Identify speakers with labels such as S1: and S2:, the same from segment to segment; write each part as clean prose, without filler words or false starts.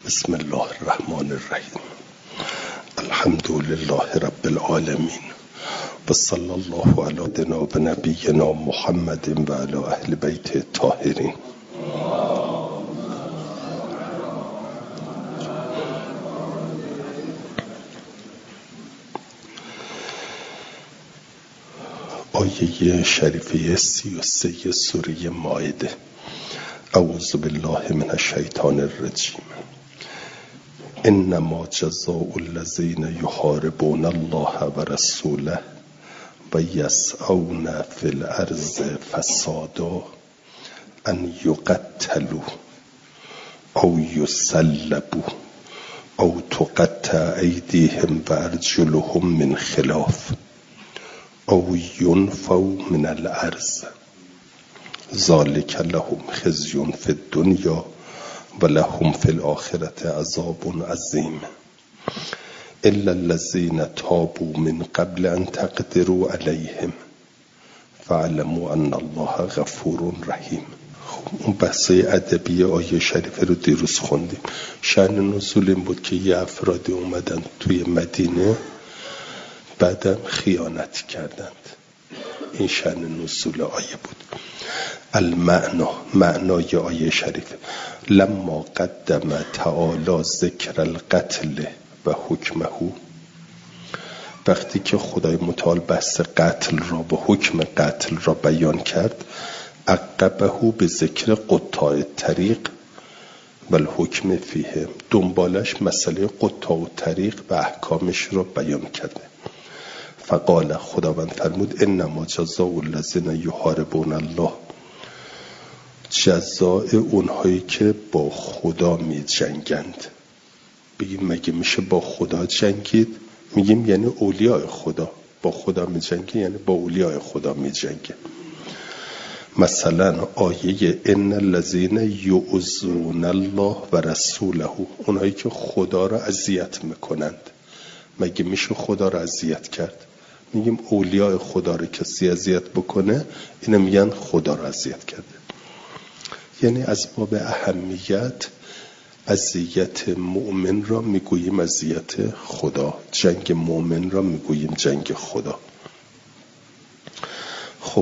S1: بسم الله الرحمن الرحیم. الحمد لله رب العالمین و صلی الله علی نبینا محمد و علی اهل بیت الطاهرین. آیه شریفه 33 سوره مائده. اعوذ بالله من الشیطان الرجیم. انما جزاء الذین یحاربون الله و رسوله و یسعون فی الارض فسادا ان یقتلوا او یصلبوا او تقطع ایدیهم و ارجلهم من خلاف او ینفوا من الارض ذلک لهم خزی فی الدنیا و لهم فی الآخرة عذاب عظیم. الا الذین تابوا من قبل ان تقدروا علیهم فاعلموا ان الله غفور رحیم. اون بحثای ادبی آیه شریفه رو دیروز خوندیم. شأن نزول این بود که یه افرادی اومدن توی مدینه بعدم خیانت کردند. این شأن نزول آیه بود. معنای آیه شریف لما قدم تعالی ذکر القتل و حکمه، وقتی که خدای متعال بحث قتل را و حکم قتل را بیان کرد، عقبه به ذکر قطاع الطریق و الحکم فیه، دنبالش مسئله قطاع الطریق و احکامش را بیان کرده. فقال، خداوند فرمود انما جزاء الذین یحاربون الله، جزای اونهایی که با خدا می جنگند. بگیم مگه میشه با خدا جنگید؟ میگیم یعنی اولیاء خدا. با خدا می جنگه یعنی با اولیاء خدا می جنگه. مثلا آیه ان الذین یؤذون الله و رسوله، اونهایی که خدا را اذیت میکنند. مگه میشه خدا را اذیت کرد؟ میگیم اولیاء خدا را کسی اذیت بکنه اینا میگن خدا را اذیت کرده. یعنی از باب اهمیت اذیت مؤمن را میگوییم اذیت خدا، جنگ مؤمن را میگوییم جنگ خدا. خب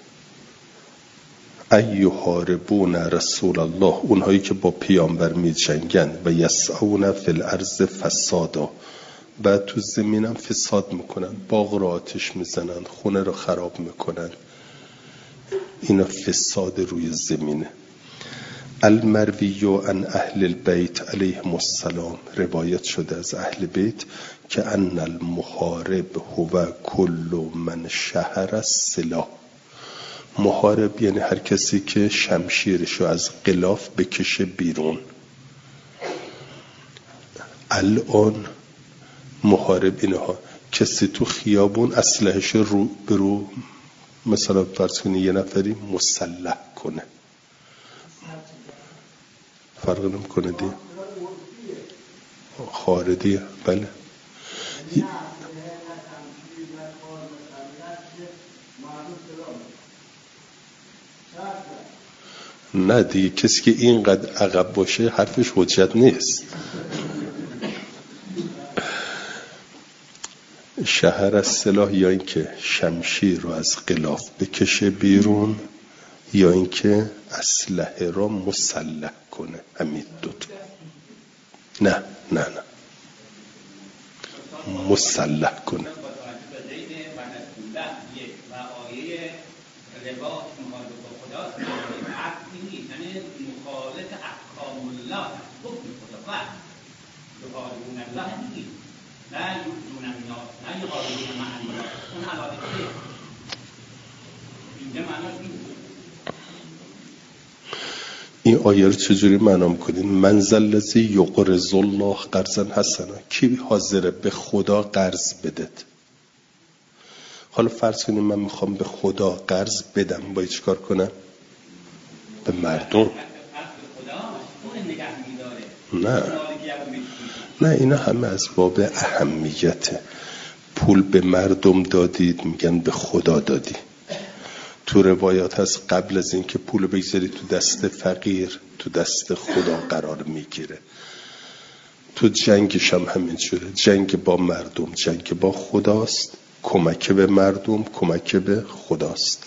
S1: ایحاربون رسول الله، اونهایی که با پیامبر می جنگن و یسعون فی الارض فسادا، بعد تو زمینم فساد میکنن، باغ را آتش میزنن، خونه را خراب میکنن. اینا فساد روی زمینه. المروی عن اهل البیت علیهم السلام، روایت شده از اهل بیت که ان المحارب هو کل من شهر السلاح. محارب یعنی هر کسی که شمشیرشو از غلاف بکشه بیرون. الان محارب اینها کسی تو خیابون اسلحه‌شو رو برو، مثلا فرض کنی یه نفری مسلح کنه، فرق نمی‌کنه دیگه، خاردیه. بله نه دیگه، کسی که اینقدر عقب باشه حرفش حجت نیست. شهر از سلاح یا اینکه شمشیر رو از غلاف بکشه بیرون یا اینکه اسلحه را مسلح کنه. همین دوتا. نه مسلح کنه. این آیه رو چجوری معنا می‌کنین؟ من ذا الذی یقرض الله قرضا حسنا، کی حاضره به خدا قرض بده؟ حالا فرض کنیم من میخوام به خدا قرض بدم، باید چیکار کنم؟ به مردم؟ نه اینا همه از باب اهمیته. پول به مردم دادید میگن به خدا دادی. تو روایات هست قبل از این که پول بگذاری تو دست فقیر تو دست خدا قرار میگیره. تو جنگش هم همینجوره، جنگ با مردم جنگ با خداست، کمک به مردم کمک به خداست.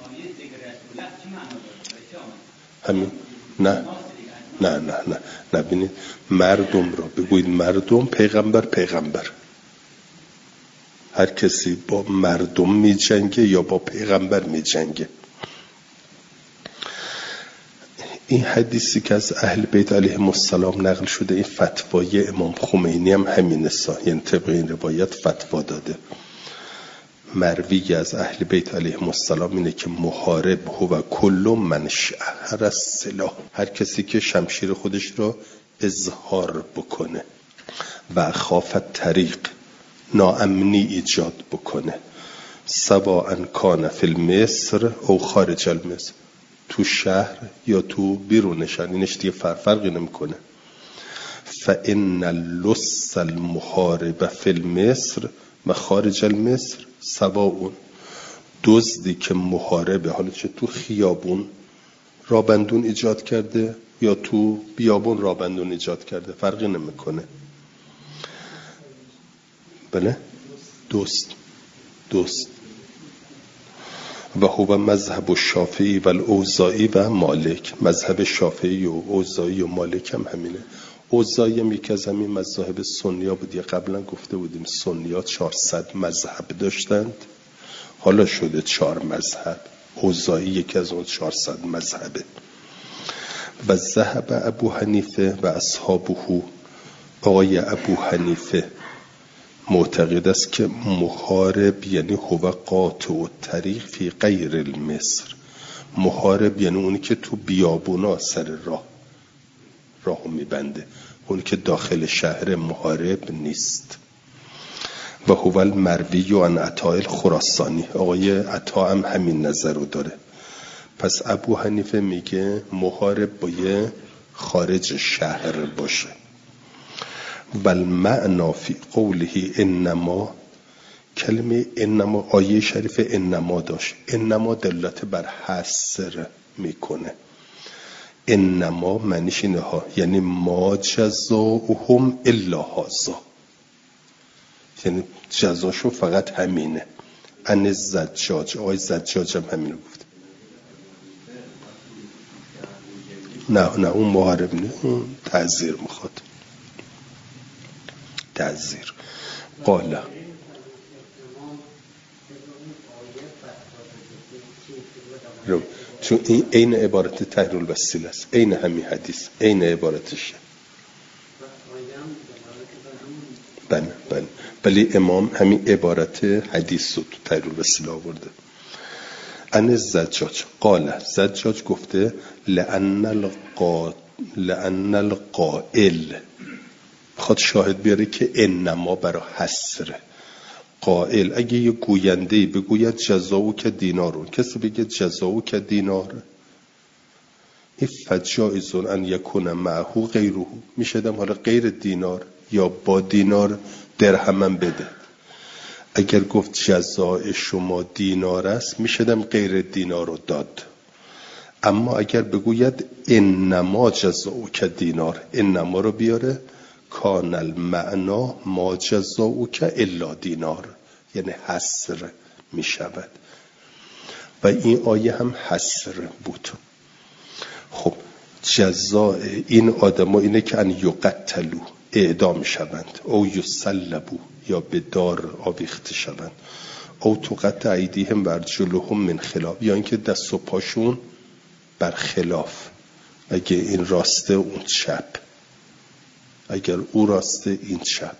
S1: همین نه نبینید مردم را بگوید مردم، پیغمبر. هر کسی با مردم می جنگه یا با پیغمبر می جنگه. این حدیثی که از اهل بیت علیهم السلام نقل شده، این فتوای امام خمینی هم همینه، یعنی طبق این روایت فتوا داده. مروی از اهل بیت علیهم السلام اینه که محارب هو کل من شهر السلاح، هر کسی که شمشیر خودش را اظهار بکنه و خافت طریق، ناامنی ایجاد بکنه، سواء کان فی المصر او خارج المصر، تو شهر یا تو بیرون شهر، اینش دیگه فرقی نمیکنه. فإن اللص المحارب فی المصر و خارج المصر سواء، دزدی که محاربه، حالا چه تو خیابون رابندون ایجاد کرده یا تو بیابون رابندون ایجاد کرده، فرقی نمیکنه. بله دوست و هو مذهب شافعی و الاوزاعی و مالک. مذهب شافعی و اوزاعی و مالک هم همینه. اوزاعی هم یکی از همین مذاهب سنیا بود، یا قبلا گفته بودیم سنیا 400 مذهب داشتند، حالا شده 4 مذهب. اوزاعی یکی از اون 400 مذهبه. و ذهب ابو حنیفه و اصحابه، آقای ابو حنیفه معتقد است که محارب یعنی هو قاطع الطریق فی غیر المصر. محارب یعنی اونی که تو بیابونا سر راهو میبنده، اونی که داخل شهر محارب نیست. و هو المروی عن عطاء الخراسانی، آقای عطا هم همین نظر رو داره. پس ابو حنیفه میگه محارب باید خارج شهر باشه. والمعنى فی قوله انما، کلمه انما آیه شریف انما داشت، انما دلالت بر حصر میکنه. انما معنیش اینه ها، یعنی ما جزاؤهم الا هذا، یعنی جزاشو فقط همینه. ان زجاج، آقای زجاج هم همینو گفت. نه اون محارب نه، اون تعذیر میخواد، تعذیر. قال چون این عین عبارت تحریر الوسیله است، عین همین حدیث، عین عبارتشه. بله ولی امام همین عبارت حدیث رو تو تحریر الوسیله آورده. ان الزجاج قال، زجاج گفته لأن القائل، خود شاهد بیاره که انما برای حصره. قائل اگه یه گوینده‌ای بگوید جزاؤ که دینارون، کسی بگه جزاؤ که دینار، این فجائز ان یکون معه غیره، میشدم حالا غیر دینار یا با دینار درهم بده. اگر گفت جزاء شما دینار است، میشدم غیر دینار رو داد. اما اگر بگوید انما جزاؤ که دینار، انما رو بیاره، کان المعنا ما جزاؤ که الا دینار، یعنی حصر می شود. و این آیه هم حصر بود. خب جزاء این آدما اینه که ان یقتلوا، اعدام شوند، او یصلبوا، یا به دار آویخته شوند، او تقطع ایدیهم و ارجلهم من خلاف، یا اینکه دست و پاشون بر خلاف، اگه این راسته اون چپ، اگر او راسته این چپ.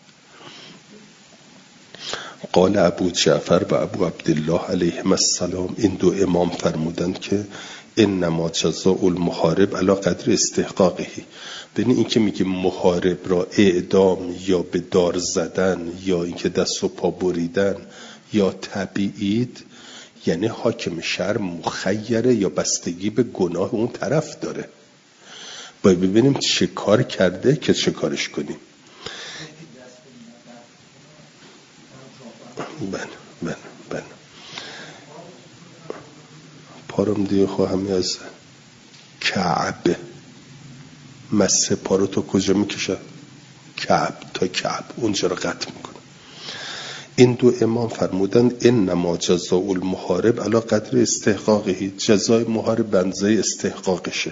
S1: قال ابو جعفر و ابو عبدالله علیهم السلام، این دو امام فرمودند که انما جزاء المحارب علی قدر استحقاقه. ببین این که میگه محارب را اعدام یا به دار زدن یا اینکه دست و پا بریدن یا تبعید، یعنی حاکم شهر مخیره یا بستگی به گناه اون طرف داره. باید ببینیم چه کار کرده که چه کارش کنیم. بله پارم دیگه خواهم از کعبه مسه پارو تو کجا میکشه؟ کعب تا کعب اونجا رو قطع میکنه. این دو امام فرمودند انما جزاء المحارب علی قدر استحقاقه، جزای محارب بنزه استحقاقشه.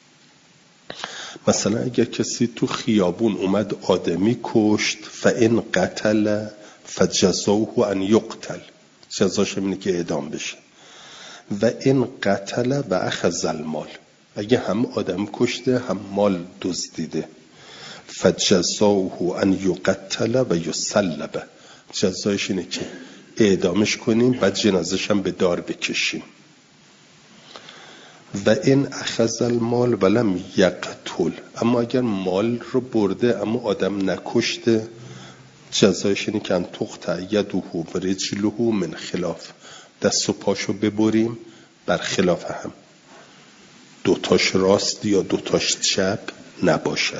S1: مثلا اگر کسی تو خیابون اومد آدمی کشت، فان قتل فجزاؤه ان یقتل، جزاش اینه که اعدام بشه. و این قتل و اخذ المال، اگه هم آدم کشته هم مال دزدیده، فجزاؤه ان یقتل و یصلب، جزایش اینه که اعدامش کنیم بعد جنازش هم به دار بکشیم. و این اخذ المال ولم یقتل، اما اگر مال رو برده اما آدم نکشته، جزایش اینه که ان تقطع یده و رجله من خلاف، دست و پاشو ببریم بر خلاف هم، دوتاش راست یا دوتاش چپ نباشد.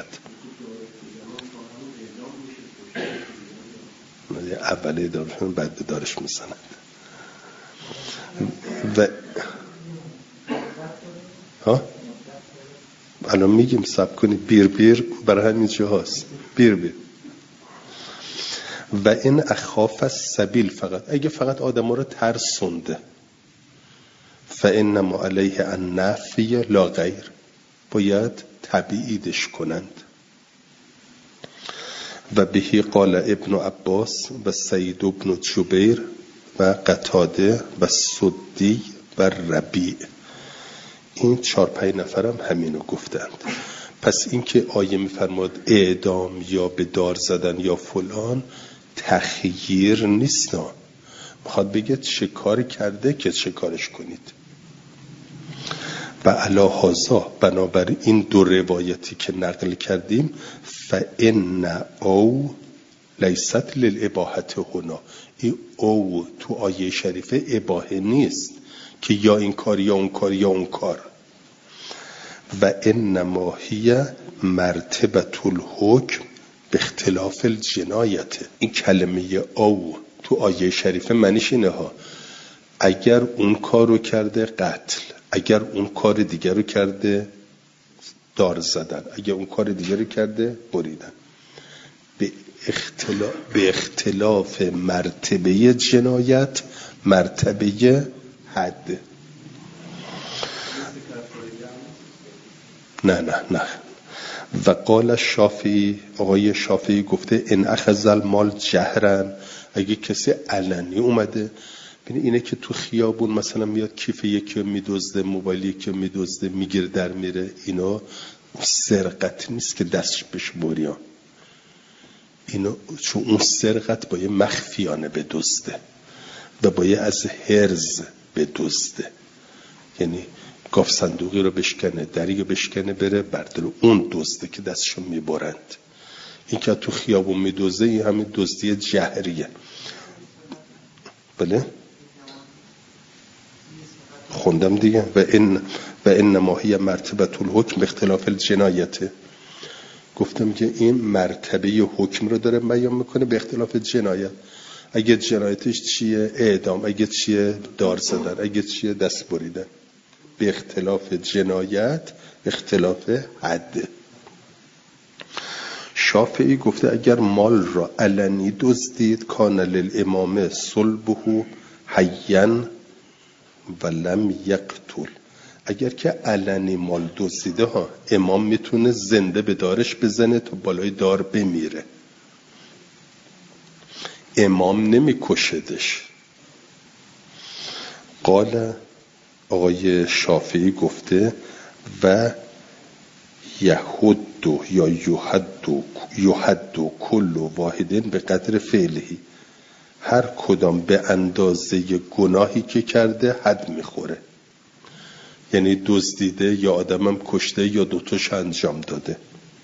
S1: اولی دارشون بعد به دارش میزنند. و الان میگیم سب کنی بیر بیر برای همین جاست، بیر بیر. و این اخاف السبیل، فقط اگه فقط آدم رو ترسونده، فانما علیه النفی لا غیر، باید تبعیدش کنند. و بهی قال ابن عباس و سعید ابن جبیر و قتاده و سدی و ربیع، این 4-5 نفرم همینو گفتند. پس این که آیه میفرماد اعدام یا به دار زدن یا فلان، تخییر نیست، میخواد بگه چه کاری کرده که چه کارش کنید. و علی هذا، بنابر این دو روایتی که نقل کردیم، فإن او لیست للاباحه هنا، این او تو آیه شریفه اباحه نیست که یا این کار یا اون کار یا اون کار. و انما هی مرتبه الحکم به اختلاف الجنایت، این کلمه او تو آیه شریفه معنیش اینه ها، اگر اون کار رو کرده قتل، اگر اون کار دیگر رو کرده دار زدن، اگر اون کار دیگر رو کرده بریدن، به اختلاف مرتبه جنایت، مرتبه حد. نه. و قال شافعی، آقای شافعی گفته ان اخذ المال جهرن، اگه کسی علنی اومده، ببین اینه که تو خیابون مثلا میاد کیف یکی رو میدزده، موبایل یکی رو میدزده، میگیره در میره، اینا سرقت نیست که دستش بهش بریان، اینا چون اون سرقت باید مخفیانه بدزده و باید از حرز بدزده، یعنی گاف صندوقی رو بشکنه، دری رو بشکنه، بره برداره، اون دزده که دستشون میبرند. این که تو خیابون میدزده، این همین دزدی جهریه. بله خوندم دیگه. و این ماهی مرتبه الحکم به اختلاف الجنایت، گفتم که این مرتبه حکم رو داره بیان میکنه به اختلاف جنایت. اگه جنایتش چیه اعدام، اگه چیه دار زدن، اگه چیه دست بریدن، به اختلاف جنایت اختلاف حد. شافعی گفته اگر مال را علنی دزدید کان للامام صلبه حیا و لم یقتل، اگر که علنی مال دزدیده ها، امام میتونه زنده به دارش بزنه تا بالای دار بمیره، امام نمیکشدش. قال آقای شافعی گفته و یحد یا یحد کل واحدین به قدر فعلهی، هر کدام به اندازه گناهی که کرده حد میخوره، یعنی دزدیده یا آدمم کشته یا دوتاش انجام داده.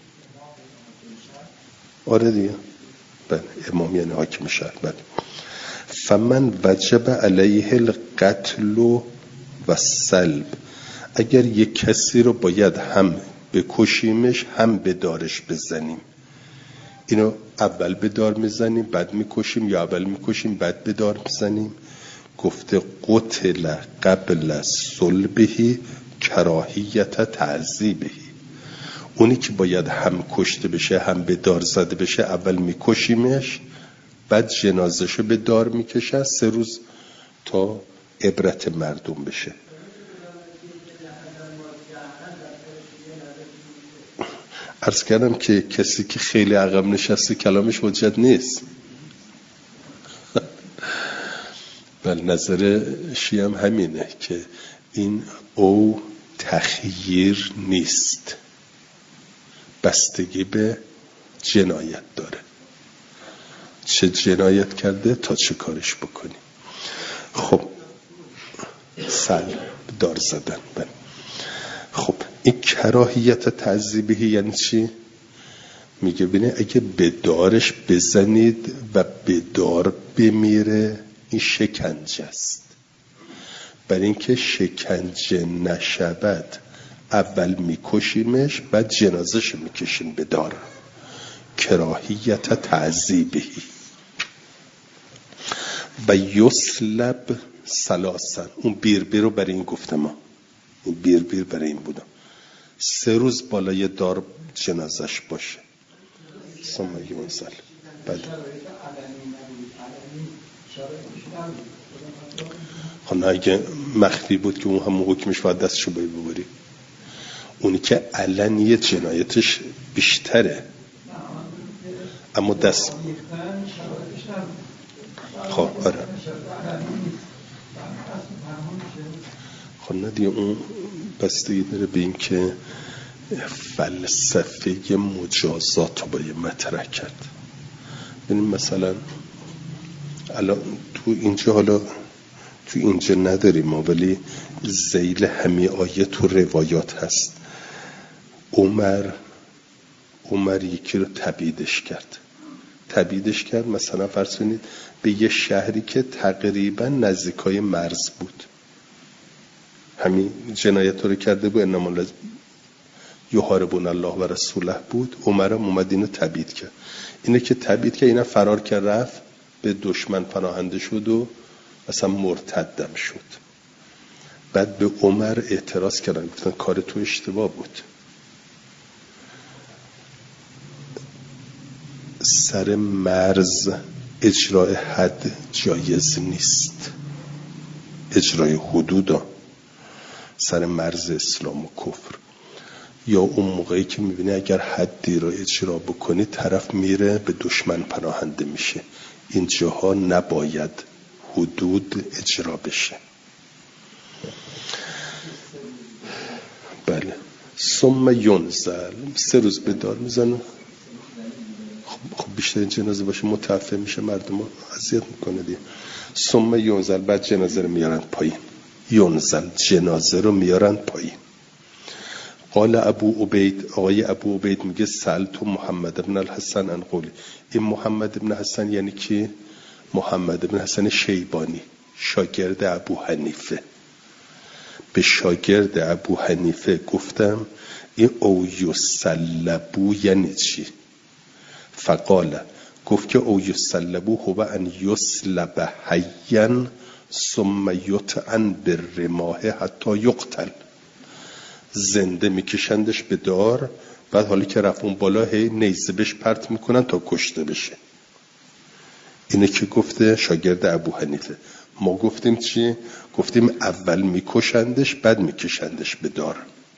S1: آره دیگه، بله امام یعنی حاکم شهر. بله فمن وجب علیه القتل و سلب، اگر یک کسی رو باید هم بکشیمش هم به دارش بزنیم، اینو اول به دار میزنیم بعد میکشیم یا اول میکشیم بعد به دار میزنیم، گفته قتل قبل صلبه کراهیت تعذیبه، اونی که باید هم کشته بشه هم به دار زده بشه اول میکشیمش، بعد جنازهشو به دار میکشن 3 روز تا عبرت مردم بشه. عرض کردم که کسی که خیلی عقب نشسته کلامش حجت نیست. بل نظر شیعه هم همینه که این او تخییر نیست، بستگی به جنایت داره، چه جنایت کرده تا چه کارش بکنی. خب سلب دار زدن. بله. خب این کراهیت تعذیبی یعنی چی؟ میگه بینه اگه به دارش بزنید و به دار بمیره این شکنجه است. برای اینکه شکنجه نشود اول میکشیمش بعد جنازهش میکشیم به دار. کراهیت تعذیبی. و یسلب سلاسن، اون بیر رو برای این گفتم، این بیر برای این بودم 3 روز بالای دار جنازش باشه. سمیون سل بعد خب اگه مخفی بود که اون هم حکمش باید دستشو ببری. اونی که علنی جنایتش بیشتره اما دست خب آره خب نه دیگه اون بستگی داره به این که فلسفه مجازات رو باید مطرح کرد. ببینیم مثلا الان تو اینجا، حالا تو اینجا نداریم ما، ولی ذیل همین آیه تو روایات هست. عمر یکی رو تبعیدش کرد مثلا فرض کنید به یه شهری که تقریبا نزدیکای مرز بود، همین جنایت رو کرده بود، انما یحاربون الله و رسوله بود. عمرم اومد اینو تبعید کرد. اینه که تبعید کرد، اینا فرار کرد رفت به دشمن پناهنده شد و مثلا مرتدم شد. بعد به عمر اعتراض کردن، گفتن کار تو اشتباه بود، سر مرز اجرای حد جایز نیست، اجرای حدودا سر مرز اسلام و کفر. یا اون موقعی که میبینی اگر حدی رو اجرا بکنی طرف میره به دشمن پناهنده میشه، این جاها نباید حدود اجرا بشه. بله. ثم ینزل 3 روز به دار میزنه. خب بیشتر این جنازه باشه متعفف میشه، مردم رو اذیت میکنه دیگه. ثم ینزل، بعد جنازه رو میارن پایین. ینزل جنازه رو میارن پایین. قال ابو عبید، آقای ابو عبید میگه سألت محمد ابن الحسن عن قولی. این محمد ابن حسن یعنی کی؟ محمد ابن حسن شیبانی، شاگرد ابو حنیفه. به شاگرد ابو حنیفه گفتم این او یسلبو یعنی چی؟ فقال، گفت که او یسلبو هو ان یسلب حیا ثم یطعن بالرماح حتی یقتل. زنده میکشندش به دار، بعد حالی که رفت اون بالا هی نیزه بهش پرت میکنن تا کشته بشه. اینه که گفته شاگرد ابو حنیفه. ما گفتیم چی؟ گفتیم اول میکشندش بعد میکشندش به دار.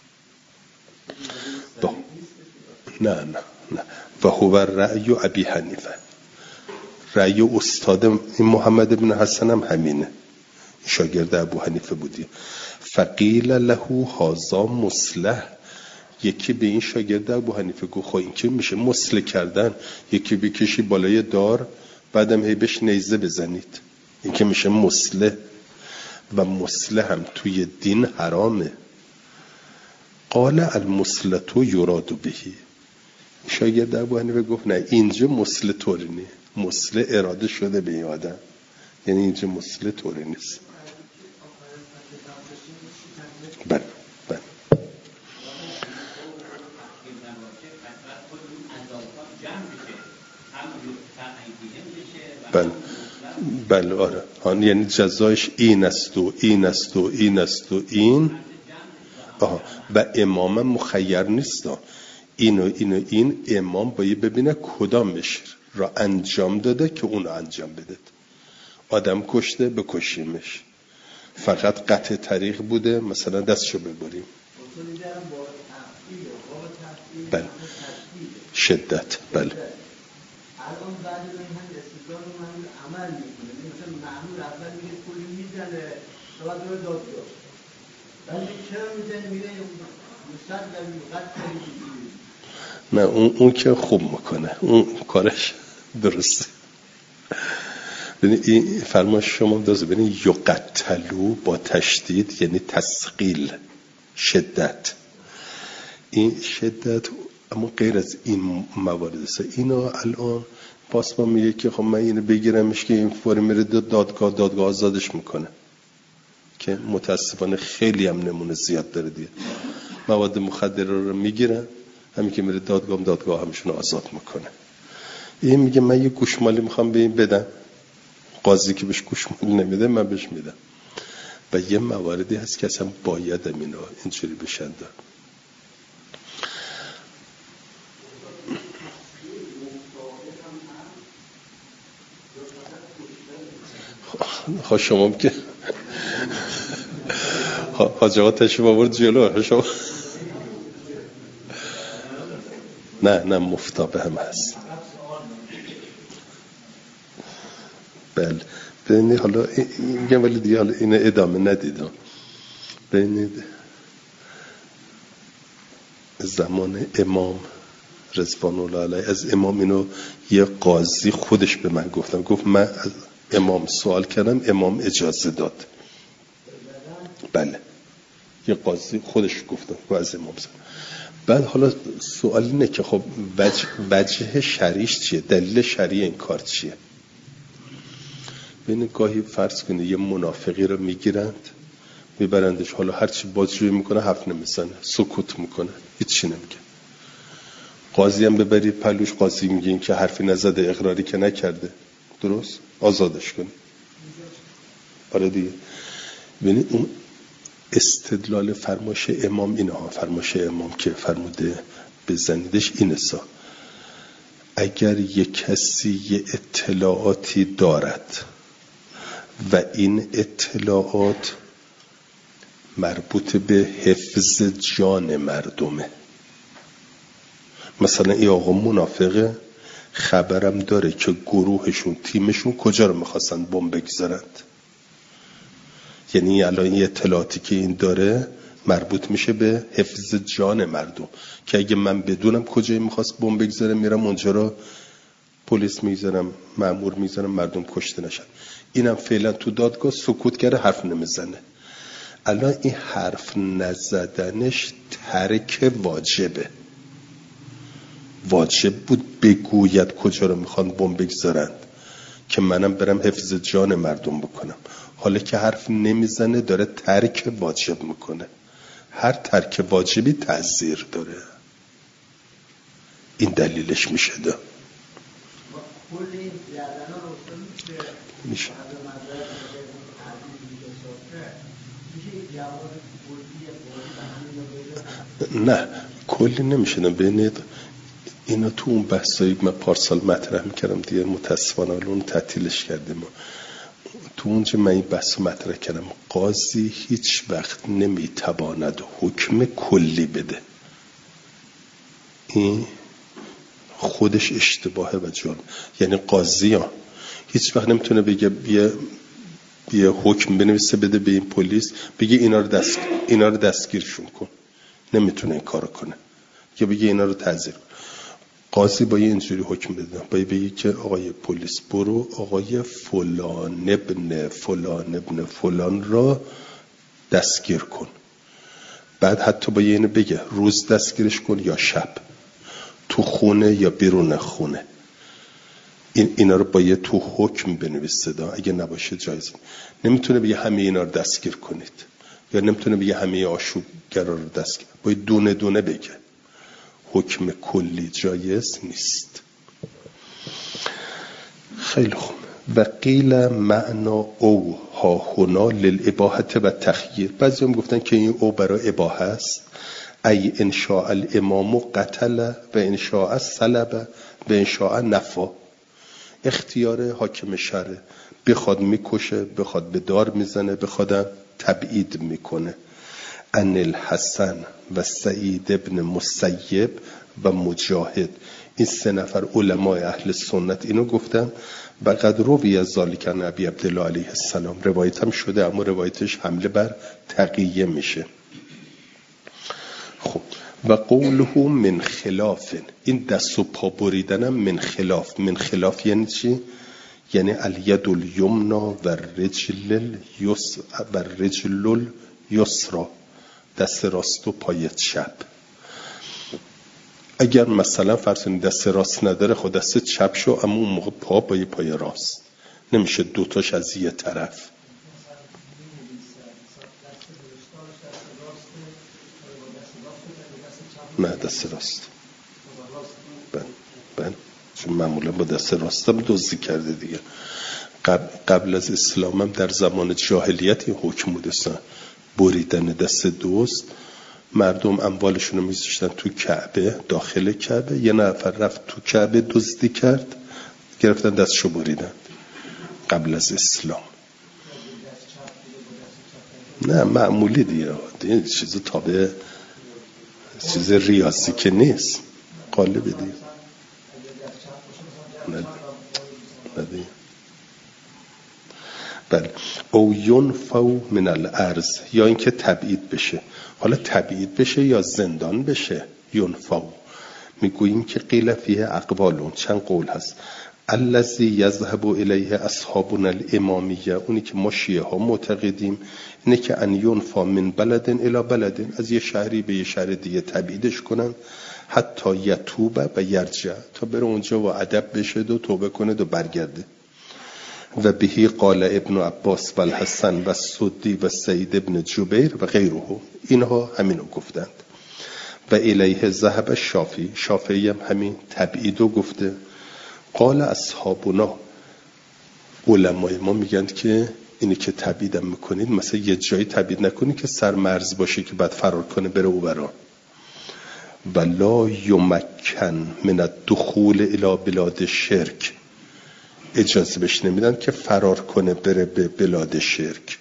S1: نه و هو رأی ابی حنیفه، رأی استاد این محمد ابن حسن هم همینه، شاگرد ابو حنیفه بودی. فقیل له هذا مصلح، یکی به این شاگرد ابو حنیفه گفت خب این که میشه مصلح کردن، یکی بکشی بالای دار بعدم هی بهش نیزه بزنید، این که میشه مصلح. و مصلح هم توی دین حرامه. قال المصلح یراد بهی، شاگرد ابو حنیفه گفت نه اینجا مصلح طوری نیست، مصلح اراده شده به این آدم، یعنی اینجا مصلح طوری نیست. بله بله آره، یعنی جزایش این است و این است و این است و این. و امام مخیر نیست، این امام باید ببینه کدامش را انجام داده که اونو انجام بده. آدم کشته بکشیمش، فقط قطع طریق بوده مثلا دستشو ببریم. بله شدت. بله
S2: الان بعد از این هم استدلال رو عمل میکنه، مثلا معمول اول میگه کلی میزنه بعد داره دادگاه، بعد چرا میزنه میگه مستد در قطع
S1: نه اون که خوب میکنه، اون کارش درسته. ببین این فرمایش شما درسته. ببین یقتلو با تشدید یعنی تثقیل، شدت. این شدت اما غیر از این موارد است. اینا الان پاسبان میگه که خب من اینو بگیرمش که این فوری میره دادگاه آزادش میکنه، که متاسفانه خیلی هم نمونه زیاد داره دیگه. مواد مخدر رو میگیرن، همین که میره دادگاه همشون آزاد میکنه. این میگه من یه گوشمالی میخوام به این بدم، قاضی که بهش گوشمالی نمیده من بهش میدم. و یه مواردی هست که اصلا باید اینا اینجوری بشن. خب شما که حاج آقا تشریف آورد جلو شما. نه مفتابه هم هست. بله ببینید حالا میگم ولی دیگه حالا این ادامه ندیدم. ببینید زمان امام رضوان الله علیه از امام اینو یه قاضی خودش به من گفت من از امام سوال کردم، امام اجازه داد. بله یه قاضی خودش گفتم و از امام سوال. بعد حالا سوال اینه که خب وجه شرعیش چیه، دلیل شرعی این کار چیه؟ ببین گاهی فرض کنید یه منافقی رو میگیرند میبرندش، حالا هرچی بازجویی میکنه حرف نمیزنه، سکوت میکنه، هیچی نمیگه. قاضی هم ببری پلوش، قاضی میگه این که حرفی نزده، اقراری که نکرده، درست آزادش کنی. آره دیگه. ببینید اون استدلال فرمایش امام اینها، فرمایش امام که فرموده بزنیدش اینسا. اگر یک کسی یه اطلاعاتی دارد و این اطلاعات مربوط به حفظ جان مردمه، مثلا این آقا منافقه، خبرم داره که گروهشون تیمشون کجا رو میخواستن بمب بگذارند، یعنی الان این اطلاعاتی که این داره مربوط میشه به حفظ جان مردم، که اگه من بدونم کجایی میخواست بمب بگذاره میرم اونجا رو پلیس میذارم، مأمور میذارم، مردم کشته نشن. اینم فعلا تو دادگاه سکوت کرده، حرف نمیزنه. الان این حرف نزدنش ترک واجبه. واجب بود بگوید کجا رو میخوان بمب بگذارند که منم برم حفظ جان مردم بکنم. حالا که حرف نمیزنه داره ترک واجب میکنه. هر ترک واجبی تأثیر داره. این دلیلش میشه ده. میشه. نه کلی نمیشه. ببینید اینا تو اون بحثایی من پارسال مطرح میکردم دیگه، متاسفانه اون تعطیلش کردیم. تو اونجا من این بحث مطرح کردم، قاضی هیچ وقت نمیتواند حکم کلی بده. این خودش اشتباهه و جرم. یعنی قاضی ها هیچ وقت نمیتونه بگه بیا حکم بنویسه بده به این پلیس بگه اینا رو دستگیرشون کن. نمیتونه این کارو کنه. یا بگه اینا رو تعزیر کن. قاضی باید اینجوری حکم بده، باید بگه که آقای پلیس برو آقای فلان ابن فلان را دستگیر کن. بعد حتی باید اینو بگه روز دستگیرش کن یا شب، تو خونه یا بیرون خونه. اینا رو باید تو حکم بنویسه دا. اگه نباشه جایز. نمیتونه بگه همه اینا رو دستگیر کنید، یا نمیتونه بگه همه آشوبگرا رو دستگیر. باید دونه دونه بگه. حکم کلی جایز نیست. خیلی خوب. و قیل معنا او ها هنا للاباحه و تخییر. بعضی هم گفتن که این او برای اباحه است. ای انشاء الامام قتل و انشاء سلب و انشاء نفا. اختیار حاکم شرع، بخواد میکشه، بخواد به دار میزنه، بخواد تبعید میکنه. ان الحسن و سعید ابن مسیب و مجاهد، این 3 نفر علمای اهل سنت اینو گفتن. و قد روی از ذالک عن ابی عبدالله علیه السلام، روایت هم شده اما روایتش حمله بر تقیه میشه. خب و قوله من خلاف، این دست و پا بریدنم من خلاف. من خلاف یعنی چی؟ یعنی الید الیمنا و رجل الیسرا، دست راست و پای چپ. اگر مثلا فرض کنید دست راست نداره، خود دست چپ شو، اما اون موقع پا با پای راست نمیشه دوتاش از یه طرف. نه دست راست. بله چون معمولا با دست راستم دزدی کرده دیگه. قبل از اسلام هم در زمان جاهلیت این حکم بوده، بریدن دست دزد. مردم اموالشون رو میذاشتن تو کعبه، داخل کعبه، یه نفر رفت تو کعبه دزدی کرد، گرفتن دستشو بریدن. قبل از اسلام نه معمولی دیگه، چیز تابع چیز ریاضی که نیست، قالب دیگه. نه بله. او ینفو من الارض، یا اینکه تبعید بشه. حالا تبعید بشه یا زندان بشه. ینفو میگوییم که قیل فیه اقوالون، چند قول هست. الذی یذهب الیه اصحابنا الامامیه، اونی که ما شیعه ها معتقدیم اینه که ان ینفا من بلد الی بلد، از یه شهری به یه شهر دیگه تبعیدش کنن، حتی یتوبه و یرجع، تا بره اونجا و ادب بشه و توبه کنه و برگرده. و بهی قال ابن عباس و الحسن و سدی و سعید ابن جبیر و غیره، اینها همینو گفتند. و الیه ذهب شافعی هم همین تبعیدو گفته. قال اصحابنا، علمای ما میگن که اینی که تبعیدم میکنید مثلا یه جایی تبعید نکنید که سرمرز باشه که بعد فرار کنه بره اوبرا. و لا یمکن من الدخول الی بلاد شرک، اجازه بهش نمیدن که فرار کنه بره به بلاد شرک.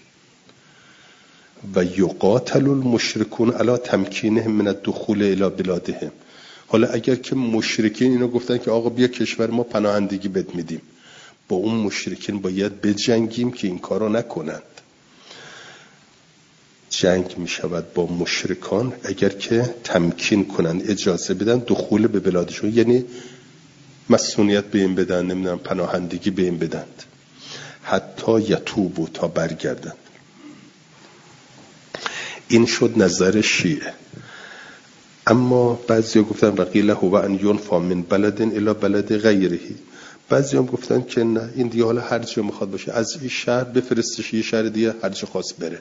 S1: و یقاتل المشرکون علی تمکینهم من الدخول الی بلادهم. حالا اگر که مشرکین اینو گفتن که آقا بیا کشور ما پناهندگی بد میدیم، با اون مشرکین باید بجنگیم که این کارو نکنند. جنگ میشود با مشرکان اگر که تمکین کنند، اجازه بدن دخول به بلادشون، یعنی مسئولیت به این بدن، نمیدونم پناهندگی به این بدند، حتی یتوبو، تا برگردند. این شد نظر شیعه. اما بعضی ها گفتن وقیل هو ان ینفا من بلد الی بلد غیره، بعضی هم گفتن که نه، این دیگه حالا هر جا میخواد باشه، از این شهر بفرستش یه شهر دیگه، هر جا خواست بره.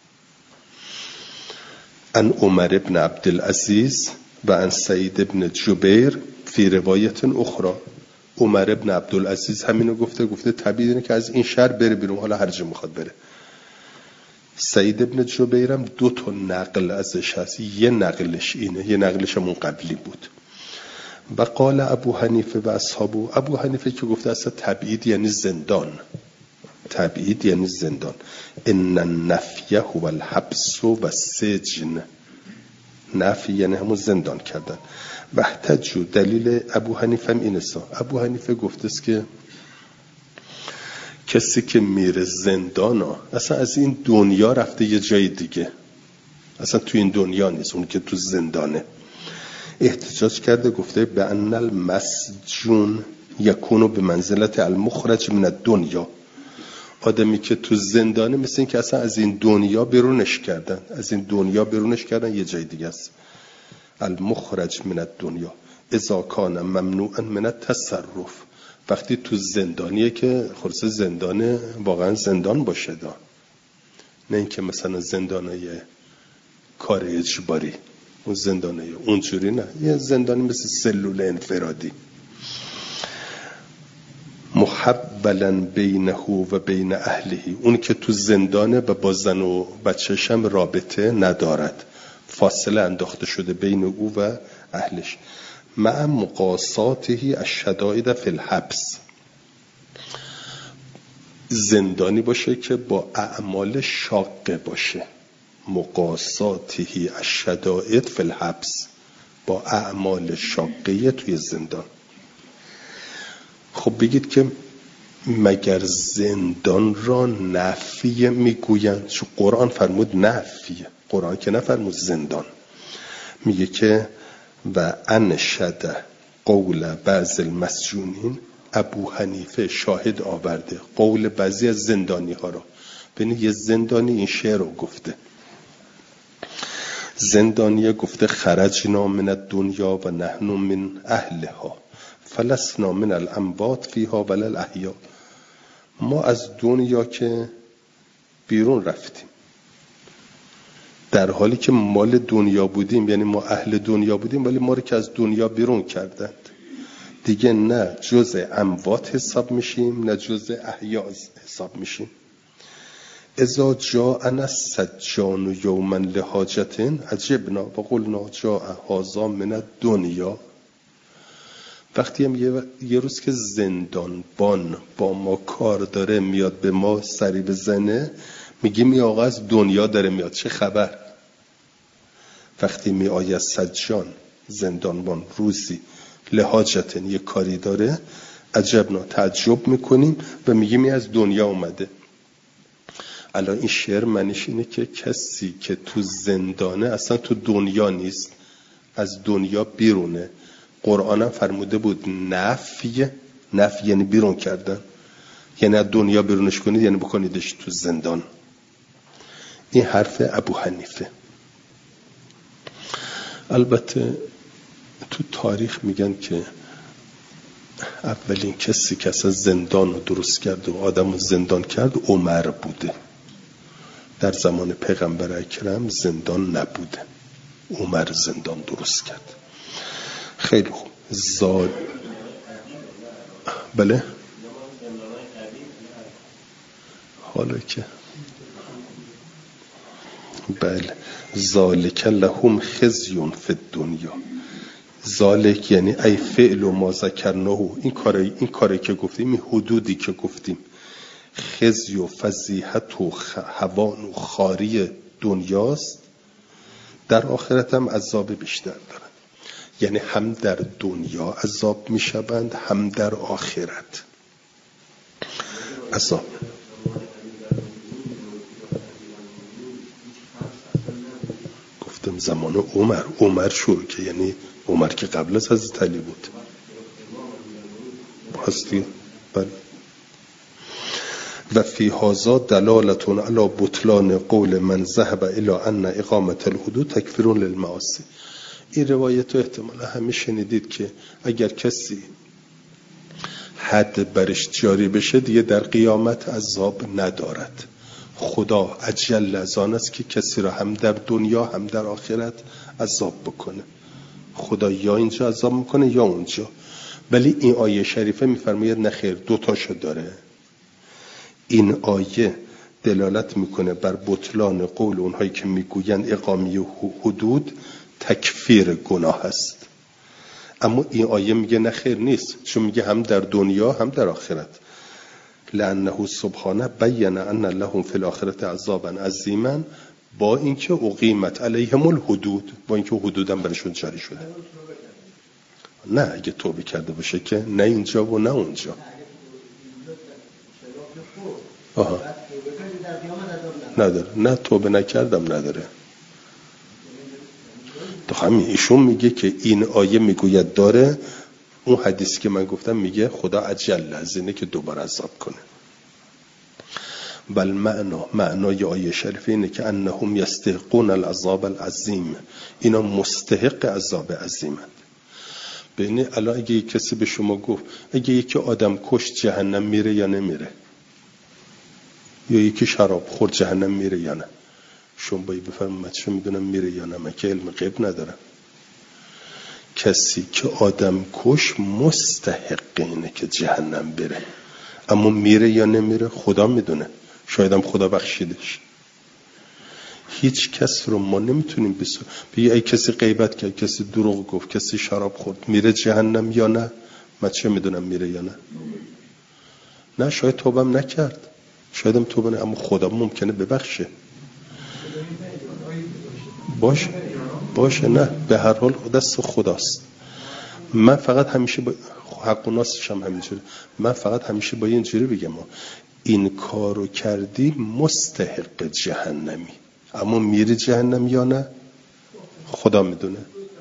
S1: ان عمر ابن عبدالعزیز و ان سعید ابن جبیر فی روایت اخرى، عمر ابن عبدالعزیز همینو گفته تبعید اینه که از این شهر بره بیرون، حالا هر جا میخواد بره. سعید ابن جبیرم 2 نقل ازش هست، یه نقلش اینه، یه نقلش همون قبلی بود. و قال ابو حنیفه و اصحابو، ابو حنیفه که گفته اصلا تبعید یعنی زندان، تبعید یعنی زندان. ان النفی هو الحبس و السجن، نفی یعنی همون زندان کردن. و احتجوا، دلیل ابو حنیفه هم اینه، ابو حنیفه گفته است که کسی که میره زندان اصلا از این دنیا رفته یه جای دیگه، اصلا تو این دنیا نیست، اون که تو زندانه. احتجاج کرده، گفته به ان المسجون یکونو به منزلت المخرج من الدنیا، آدمی که تو زندانه مثل این که اصلا از این دنیا بیرونش کردن، از این دنیا بیرونش کردن یه جای دیگه است. المخرج من الدنیا اذا کان ممنوعا من التصرف، وقتی تو زندانیه که خلاص زندانه واقعا زندان باشه دا، نه اینکه مثلا زندانه کار اجباری، اون زندانه اونجوری نه، یه زندانی مثل سلول انفرادی. محبلا بینه و بین اهله، اون که تو زندانه و با زن و بچه‌ش هم رابطه ندارد. فاصله انداخته شده بین او و اهلش. مع مقاساته الشدائد فی الحبس، زندانی باشه که با اعمال شاقه باشه. مقاساته الشدائد فی الحبس، با اعمال شاقه توی زندان. خب بگید که مگر زندان را نفی میگویند؟ چون قرآن فرمود نفیه، قرآن که نفرمود زندان. میگه که و انشد قول بعض المسجونین، ابو حنیفه شاهد آورده قول بعضی از زندانی ها را. ببینید یه زندانی این شعر رو گفته، زندانیه گفته خرجنا من الدنیا و نحن من اهلها فلسنا من الاموات فیها ولا الاحیا. ما از دنیا که بیرون رفتیم، در حالی که مال دنیا بودیم، یعنی ما اهل دنیا بودیم، ولی ما رو که از دنیا بیرون کردند. دیگه نه جزء اموات حساب میشیم نه جزء احیا حساب میشیم. اذا جاءنا السجان یوما لحاجت عجبنا و قلنا جاء هذا من الدنیا. وقتی هم یه روز که زندانبان با ما کار داره میاد به ما سری بزنه، میگیم این آقا از دنیا داره میاد، چه خبر؟ وقتی می آید سجان زندانبان روزی لحاجتن یه کاری داره، عجبنا تعجب میکنیم و میگیم این از دنیا اومده. الان این شعر معنیش اینه که کسی که تو زندانه اصلا تو دنیا نیست، از دنیا بیرونه. قرآن هم فرموده بود نفی یعنی بیرون کردن، یعنی از دنیا بیرونش کنید یعنی بکنیدش تو زندان. این حرف ابو حنیفه. البته تو تاریخ میگن که اولین کسی که اصلا زندان رو درست کرد و آدم رو زندان کرد عمر بوده. در زمان پیغمبر اکرم زندان نبوده، عمر زندان درست کرد. خیلی خوب. بله حالا که بله ذالک لهم خزی فی الدنیا. ذالک یعنی ای فعل و ما ذکرناه، این کاری که گفتیم، این حدودی که گفتیم، خزی و فضیحت و هوان و خاری دنیاست. در آخرت هم عذاب بیشتر دارن، یعنی هم در دنیا عذاب میشوند هم در آخرت عذاب. گفتم زمان عمر شروع که، یعنی عمر که قبل از حضرت علی بود. هستی؟ بله. و فی هذا دلالتون علی بطلان قول من ذهب الی ان اقامه الحدود تکفیر للمعاصی. این روایت رو احتمالا همه شنیدید که اگر کسی حد برش جاری بشه دیگه در قیامت عذاب ندارد. خدا اجل از آن است که کسی را هم در دنیا هم در آخرت عذاب بکنه. خدا یا اینجا عذاب میکنه یا اونجا. ولی این آیه شریفه میفرماید نخیر، دوتاشو داره. این آیه دلالت میکنه بر بطلان قول اونهایی که میگویند اقامه حدود تکفیر گناه است. اما این آیه میگه نخیر نیست، چون میگه هم در دنیا هم در آخرت. لانه سبحانه بین ان لهم فی الاخرة عذابا عظیما، با اینکه اقیمت علیهم الحدود، با اینکه حدودم برشون جاری شده. نه اگه توبه کرده باشه که نه اینجا و نه اونجا. آها نداره، نه توبه نکردم نداره. تو همین ایشون میگه که این آیه میگوید داره، اون حدیثی که من گفتم میگه خدا عجل از اینه که دوباره عذاب کنه. بل معنای آیه شریفه اینه که انهم یستحقون العذاب العظیم، اینا مستحق عذاب عظیمند. ببینید الان اگه کسی به شما گفت اگه یکی آدم کش جهنم میره یا نمیره، یا یکی شراب خور جهنم میره یا نه، شما باید بفرمایید من چه میدونم میره یا نه، من که علم غیب ندارم. کسی که آدم کش مستحق اینه که جهنم بره، اما میره یا نمیره خدا میدونه، شاید هم خدا بخشیدش. هیچ کس رو ما نمیتونیم بگی ای کسی غیبت کرد، کسی دروغ گفت، کسی شراب خورد میره جهنم یا نه؟ من چه میدونم میره یا نه؟ نه، شاید توبم نکرد، شایدم توبه نه، اما خدا ممکنه ببخشه. باشه نه، به هر حال دست خداست. من فقط همیشه با حق و ناسش هم همینجوری، من فقط همیشه با اینجوری بگم این کارو کردی مستحق جهنمی، اما میری جهنم یا نه خدا میدونه.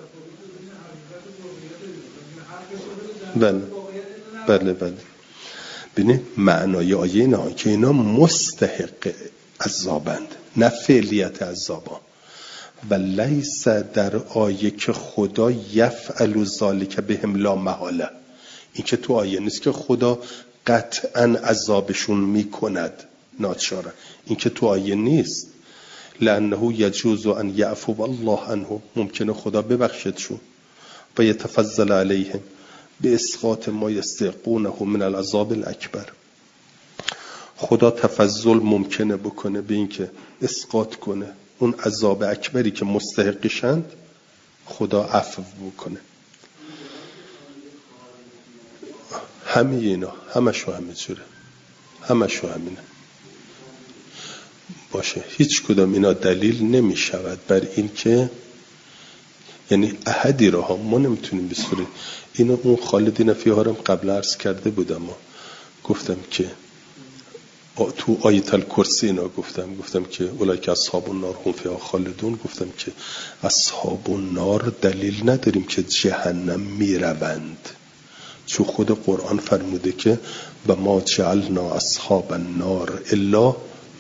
S1: بله ببینید معنای آیه نه که اینا مستحق عذابند، نه فعلیت عذابا. و لیس در آیه که خدا یفعل ذالک بهم لا محاله، این که تو آیه نیست که خدا قطعا عذابشون میکند ناچاره، این که تو آیه نیست. لانه یجوز ان یعفو الله عنه، ممکنه خدا ببخشدشون و یتفضل علیهم به اسقاط ما یستحقونه من العذاب الاکبر. خدا تفضل ممکنه بکنه به این که اسقاط کنه اون عذاب اکبری که مستحقشند، خدا عفو بکنه. همه اینا همشو همه جوره، همشو همینه باشه. هیچ کدام اینا دلیل نمی شود بر این که یعنی احدی رو هم ما نمیتونیم بسپریم. اینو اون خالد نفیه ها رو قبل عرض کرده بودم و گفتم که تو آیت الکرسی اینا گفتم که اولئک اصحاب النار هم فیها خالدون. گفتم که اصحاب النار دلیل نداریم که جهنم میروند، چون خود قرآن فرموده که و ما جعلنا اصحاب النار الا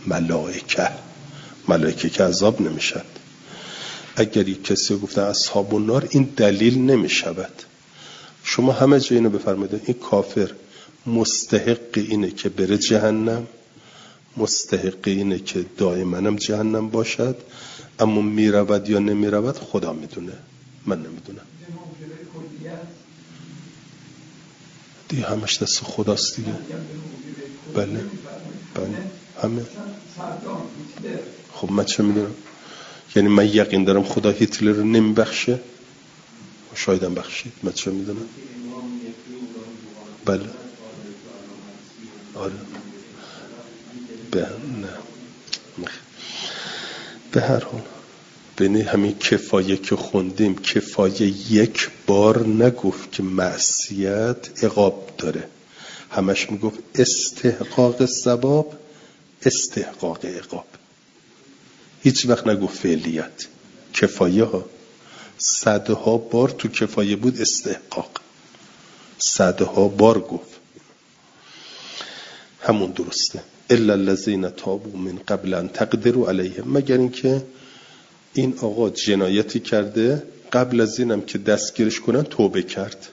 S1: ملائکه که عذاب نمیشد. اگری کسی گفته اصحاب النار، این دلیل نمیشود. شما همه جا اینو بفرمایید این کافر مستحق اینه که بره جهنم، مستحق اینه که دائما جهنم باشد، اما میرود یا نمیرود خدا میدونه، من نمیدونم. دیگه همش دست خداست دیگه. بله همه. خب من چه میدونم؟ یعنی من یقین دارم خدا هیتلر رو نمیبخشه؟ شایدم بخشید، من چه میدونم؟ بله آره به هر حال بینی همین کفایه که خوندیم، کفایه یک بار نگفت که معصیت عقاب داره، همش میگفت استحقاق ثواب، استحقاق عقاب، هیچ وقت نگفت فعلیت. کفایه ها صدها بار تو کفایه بود استحقاق، صدها بار گفت. همون درسته. الا الذين تابوا من قبل ان تقدروا علیهم، مگر اینکه این آقا جنایتی کرده قبل از اینم که دستگیرش کنن توبه کرد.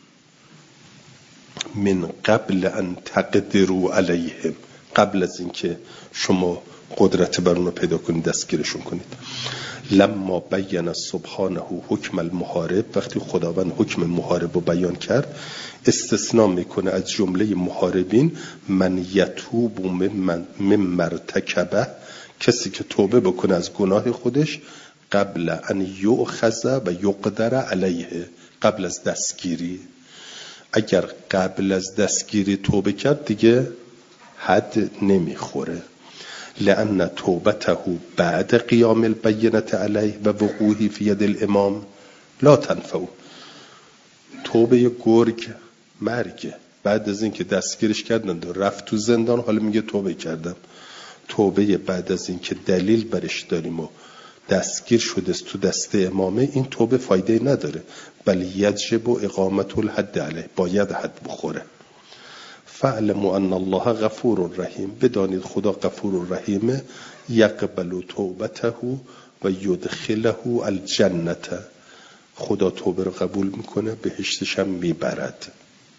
S1: من قبل ان تقدروا علیهم، قبل از اینکه شما قدرت بر اونو پیدا کنید دستگیرشون کنید. لما بین سبحانه حکم المحارب، وقتی خداوند حکم محارب رو بیان کرد استثناء میکنه از جمله محاربین من یتوب من مرتکبه، کسی که توبه بکنه از گناه خودش قبل ان یؤخذ و یقدر علیه، قبل از دستگیری. اگر قبل از دستگیری توبه کرد دیگه حد نمیخوره. لأن توبته بعد قیام البینة علیه و وقوعی فی ید الامام لا تنفع. توبه گرگ مرگ، بعد از این که دستگیرش کردن و رفت تو زندان حالا میگه توبه کردم. توبه بعد از این که دلیل برش داریم و دستگیر شده تو دست امامه، این توبه فایده نداره، بل یجب اقامت الحد علیه، باید حد بخوره. فاعلموا ان الله غفور رحیم، بدانید خدا غفور رحیمه. یقبل توبته و یدخله الجنه، خدا توبه رو قبول میکنه بهشتش هم میبرد.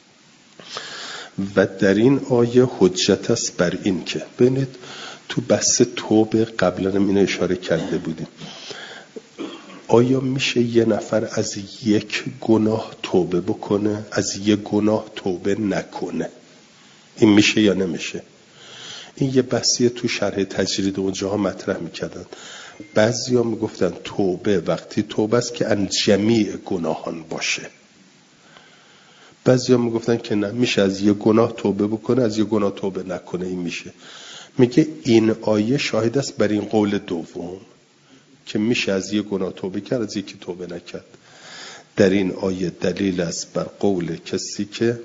S1: و در این آیه حجت است بر این که ببینید تو بحث توبه قبلا هم اینو اشاره کرده بودیم، آیا میشه یه نفر از یک گناه توبه بکنه از یک گناه توبه نکنه؟ این میشه یا نمیشه؟ این یه بحثیه تو شرح تجرید اونجاها مطرح میکردن. بعضیا میگفتن توبه وقتی توبه است که ان جمیع گناهان باشه. بعضیا میگفتن که نه، میشه از یه گناه توبه بکنه، از یه گناه توبه نکنه. این میشه. میگه این آیه شاهد است بر این قول دوم که میشه از یه گناه توبه کرد، از یکی توبه نکرد. در این آیه دلیل است بر قول کسی که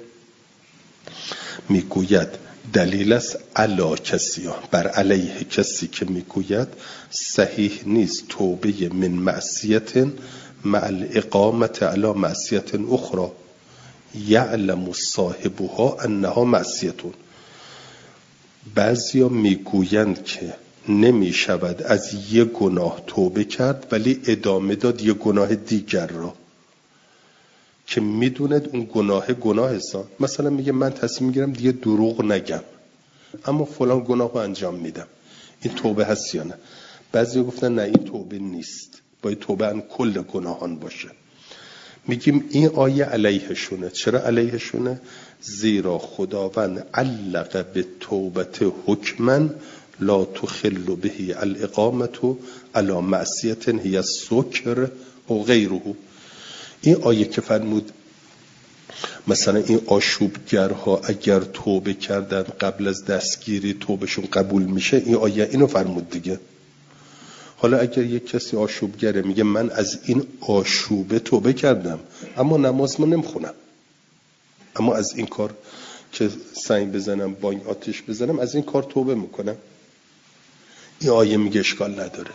S1: میگوید دلیل است علی کسی ها، بر علیه کسی که میگوید صحیح نیست توبه من معصیت مع الاقامت علی معصیت اخرى یعلم صاحبها انها معصیتون. بعضیا میگویند که نمی شود از یه گناه توبه کرد ولی ادامه داد یه گناه دیگر را که میدوند اون گناه هستن. مثلا میگه من تصمیم میگیرم دیگه دروغ نگم اما فلان گناه رو انجام میدم، این توبه هست یا نه؟ بعضی گفتن نه، این توبه نیست، باید توبه ان کل گناهان باشه. میگیم این آیه علیهشونه. چرا علیهشونه؟ زیرا خداوند علق به توبت حکما لا تخل به الاقامت علی معصیت هی السکر و غیره. این آیه که فرمود مثلا این آشوبگرها اگر توبه کردن قبل از دستگیری توبهشون قبول میشه، این آیه اینو فرمود دیگه. حالا اگر یک کسی آشوبگره میگه من از این آشوبه توبه کردم اما نماز من نمیخونم، اما از این کار که سنگ بزنم بانگ آتش بزنم از این کار توبه میکنم، این آیه میگه اشکال نداره.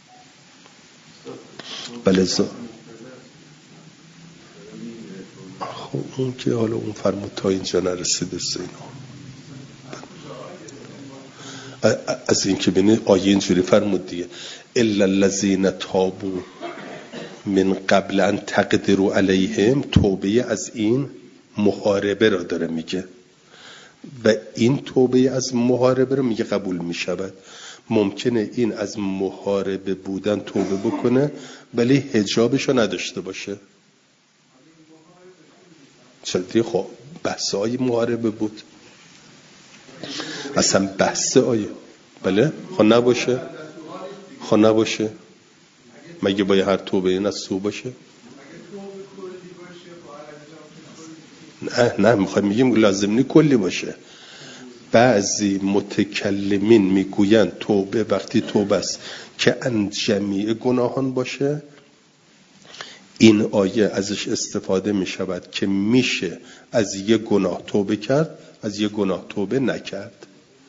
S1: بله خب اون که حالا اون فرمود تا اینجا نرسیده سینا. از این که بینید آیه اینجوری فرمود دیگه الا الذین تابوا من قبل ان تقدروا علیهم. توبه از این محاربه را داره میگه و این توبه از محاربه رو میگه قبول میشود. ممکنه این از محاربه بودن توبه بکنه ولی حجابش رو نداشته باشه. چرا؟ خب بحث آیه محاربه بود، اصلا بحث آیه. بله خب نباشه مگه باید هر توبه این از سو باشه؟ نه میخوایم میگیم لازم نی کلی باشه. بعضی متکلمین میگویند توبه وقتی توبه است که ان جمیع گناهان باشه. این آیه ازش استفاده میشود که میشه از یه گناه توبه کرد، از یه گناه توبه نکرد.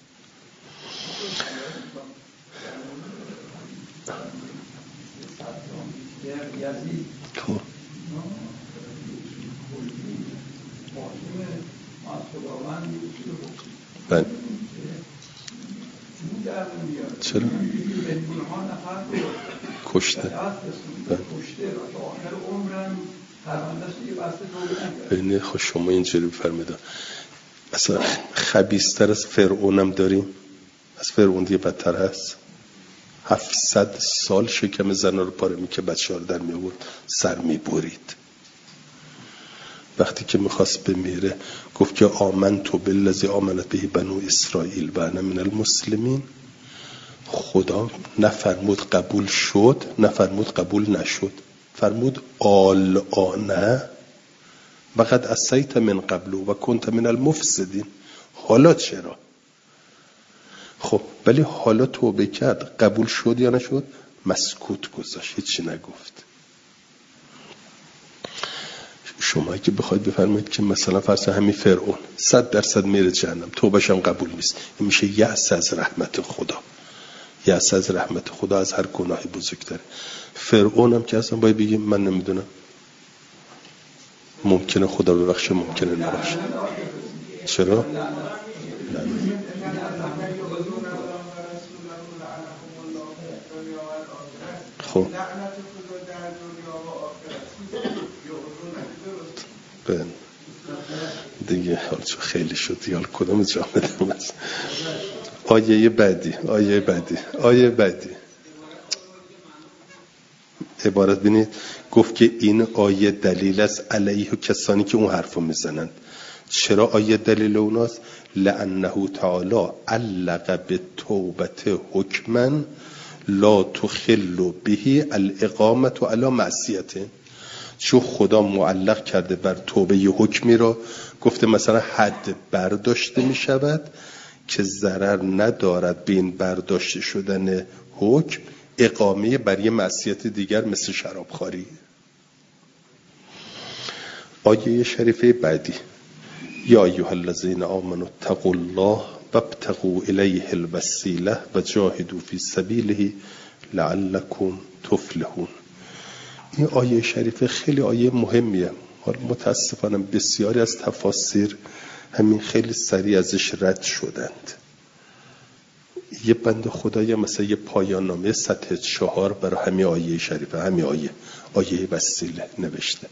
S1: بله چرا؟ کشته. بله خب شما اینجوری بفرمایید. اصلا خبیث‌تر از فرعونم داریم؟ از فرعون دیگه بدتر هست. 700 سال شکم زنا رو پاره می‌کرد، بچه‌ها رو در می‌آورد، سر می‌برید. وقتی که میخواست بمیره گفت که آمنت بالذی آمنت به بنو اسرائیل و انا من المسلمین. خدا نفرمود قبول شد، نفرمود قبول نشد، فرمود الآن وقد عصیت من قبل و کنت من المفسدین. حالا چرا؟ خب ولی حالا توبه کرد، قبول شد یا نشد؟ مسکوت گذاشت، هیچی نگفت. شما که بخواید بفرمایید که مثلا فرض همین فرعون 100% میره جهنم، توبهش هم قبول نیست، این میشه یأس از رحمت خدا. یأس از رحمت خدا از هر گناهی بزرگتره. فرعون هم که اصلا باید بگیم من نمیدونم، ممکنه خدا ببخشه ممکنه نباشه. چرا؟ خب دیگه حال چون خیلی شد حال کدام جا بدم است. آیه بعدی عبارت بینید گفت که این آیه دلیل است علیه کسانی که اون حرفو میزنند. چرا آیه دلیل اوناست؟ لأنه تعالی علق به توبت حکما لا تخل به الاقامت علی معصیته، چون خدا معلق کرده بر توبه ی حکمی را، گفته مثلا حد برداشته می شود که ضرر ندارد به این برداشته شدن حکم اقامه بر یه معصیت دیگر مثل شرابخواری. آیه شریفه بعدی یا ایها الذین آمنوا اتقوا الله وابتغوا الیه الوسیله و جاهدوا فی سبیله لعلکم تفلحون. این آیه شریفه خیلی آیه مهمیه. متاسفانه بسیاری از تفاسیر همین خیلی سریع ازش رد شدند. یه بند خدایی مثلا یه پایان نامه سطح 4 برای همین آیه شریفه، همین آیه وسیله نوشته.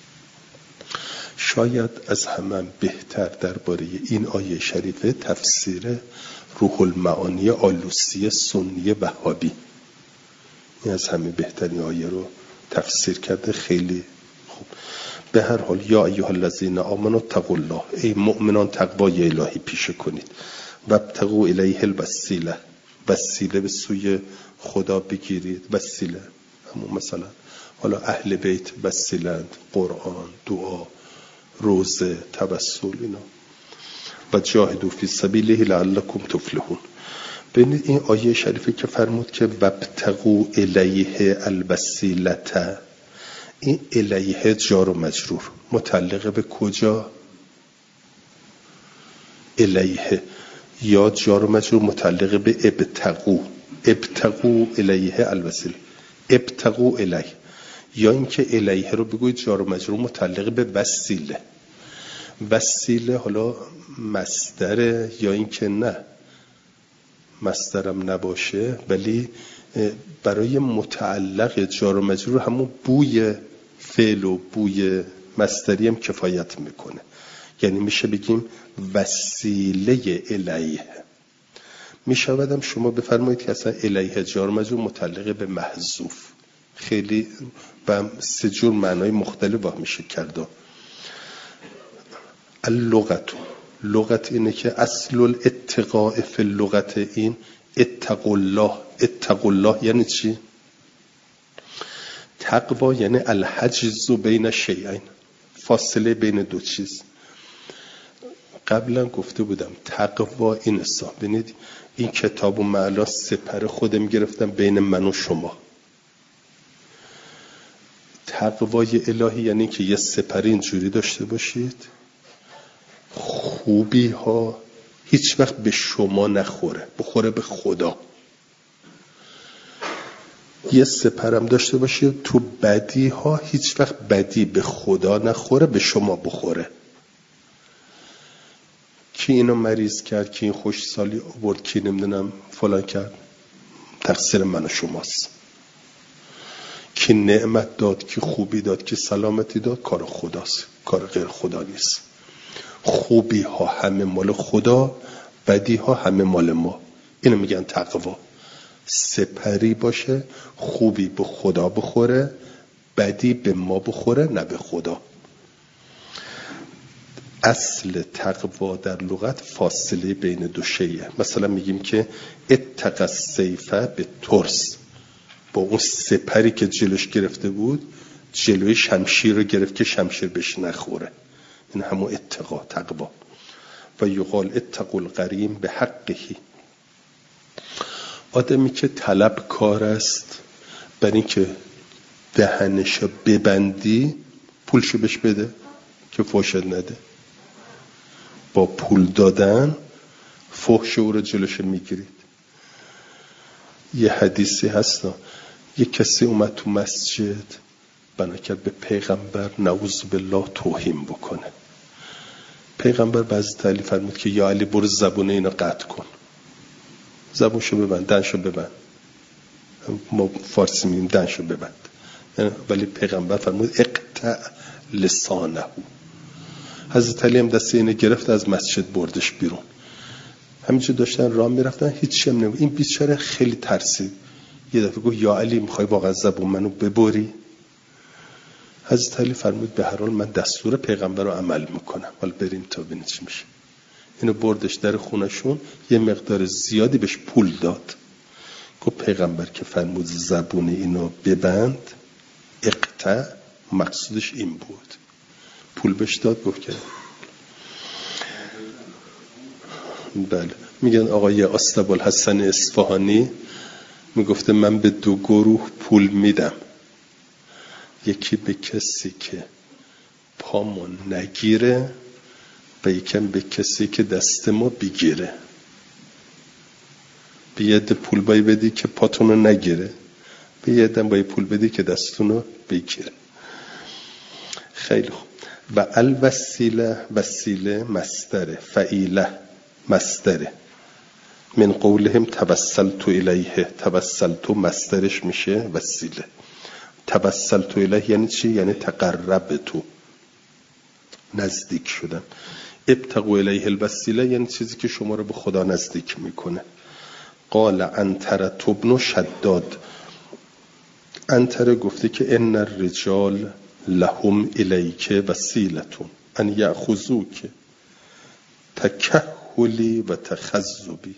S1: شاید از همه بهتر درباره این آیه شریفه تفسیر روح المعانی آلوسی سنی وهابی، این از همه بهترین آیه رو تفسیر کرده. خیلی خوب. به هر حال یا ایها الذین آمنوا اتقوا الله، ای مؤمنان تقوای الهی پیشه کنید. و ابتغوا الیه الوسیله، وسیله به سوی خدا بگیرید. وسیله همون مثلا حالا اهل بیت وسیلند، قرآن، دعا، روزه، توسل، اینا. و جاهدوا فی سبیله لعلکم تفلحون. ببینید این آیه شریفه که فرمود که وابتغوا الیه الوسیلة، این الیه جار و مجرور متعلق به کجا؟ الیه یا جار و مجرور متعلق به ابتغوا الیه الوسیله، ابتغوا الیه، یا اینکه الیه رو بگوید جار و مجرور متعلق به وسیله. وسیله حالا مصدره یا اینکه نه مصدرم نباشه، ولی برای متعلق جار و مجرور همون بوی فعل و بوی مصدری هم کفایت میکنه. یعنی میشه بگیم وسیله الیه. میشودم شما بفرمایید که اصلا الیه جار و مجرور متعلق به محذوف، خیلی و 3 جور معنای مختلف میشه کرده. لغت اینه که اصل الاتقاء فی اللغت این اتقوا الله. اتقوا الله یعنی چی؟ تقوا یعنی الحجز بین شیئین، فاصله بین دو چیز. قبلا گفته بودم تقوا این حساب. ببینید این کتاب و معلا سپر خودم گرفتم بین من و شما. تقوای الهی یعنی که یه سپر اینجوری داشته باشید خوبی ها هیچ وقت به شما نخوره، بخوره به خدا. یه سپرم داشته باشید تو بدی ها هیچ وقت بدی به خدا نخوره، به شما بخوره. کی اینو مریض کرد، کی این خوشسالی آورد، کی نمیدونم فلان کرد، تقصیر من و شماست. کی نعمت داد، کی خوبی داد، کی سلامتی داد، کار خداست، کار غیر خدا نیست. خوبی ها همه مال خدا، بدی ها همه مال ما. اینو میگن تقوا. سپری باشه، خوبی به خدا بخوره، بدی به ما بخوره، نه به خدا. اصل تقوا در لغت فاصله بین دو شیء. مثلا میگیم که اتق السیف به ترس، با اون سپری که جلوش گرفته بود جلوی شمشیر رو گرفت که شمشیر بهش نخوره. این همون اتقا، تقوا. و یقال اتقوا الغریم به حقهی. آدمی که طلب کار است برای اینکه دهنشو ببندی پولشو بهش بده که فحشت نده. با پول دادن فحش او رو جلوش میگیرید. یه حدیثی هست، یه کسی اومد تو مسجد بنا کرد به پیغمبر نعوذ بالله توهین بکنه. پیغمبر بعضی تعالی فرمود که یا علی برو زبون اینو قطع کن، زبونشو ببند، دهنشو ببند. ما فارسی میگیم دهنشو ببند، ولی پیغمبر فرمود اقطع لسانه. حضرت علی هم دست اینو گرفت از مسجد بردش بیرون. همینجور داشتن راه میرفتن هیچ هم نمید. این بیچاره خیلی ترسید. یه دفعه گفت یا علی میخوای واقعا زبون منو ببری؟ حضرت علی فرمود به هر حال من دستور پیغمبر رو عمل میکنم، حالا بریم تا ببینید چی میشه. اینو بردش در خونشون، یه مقدار زیادی بهش پول داد، گفت پیغمبر که فرمود زبون اینو ببند اقطع، مقصودش این بود. پول بهش داد، گفت که بله. میگن آقای آستابالحسن اصفهانی میگفته من به 2 گروه پول میدم، یکی به کسی که پامو نگیره و یکم به کسی که دست ما بگیره. به یه عده پول باید بدی که پاتونو نگیره، به یه عده باید پول بدی که دستونو بگیره. خیلی خوب. و الوسیله، وسیله مصدره، فعیله مصدره، من قولهم توسلت الیه، توسلت مصدرش میشه وسیله. توسلت الیه یعنی چی؟ یعنی تقربت، نزدیک شدن. ابتغوا الیه الوسیله یعنی چیزی که شما رو به خدا نزدیک میکنه. قال عنتره ابن شداد، عنتره گفته که ان الرجال لهم الیک وسیلتون ان یأخذوک تکهلی و تخذبی.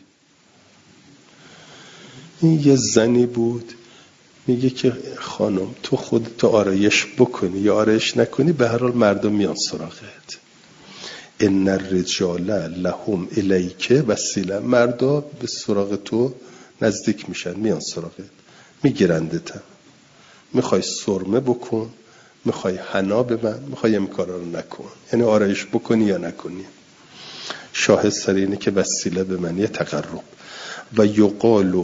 S1: این یه زنی بود میگه که خانم تو خودتو آرایش بکنی یا آرایش نکنی، به هر حال مردم میان سراغت. ان الرجال لهم الیک وسیله، مردا به سراغ تو نزدیک میشن، میان سراغت، میگیرندتم. میخوای سرمه بکن، میخوای حنا ببند، میخوای این کارا رو نکن، یعنی آرایش بکنی یا نکنی. شاهد سر اینه که وسیله به معنی تقرب. و یقال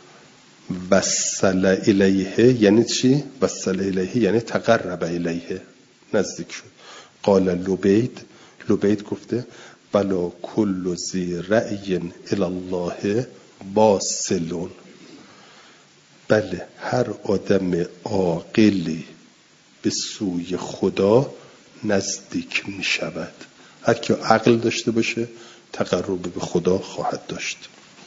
S1: وصل الیه یعنی چی؟ وصل الیه یعنی تقرب الیه، نزدیک شد. قال لبید گفته بلا کل ذی رأی الی الله واصلون، بله هر آدم عاقلی به سوی خدا نزدیک می شود. هر کی عقل داشته باشه تقرب به خدا خواهد داشت.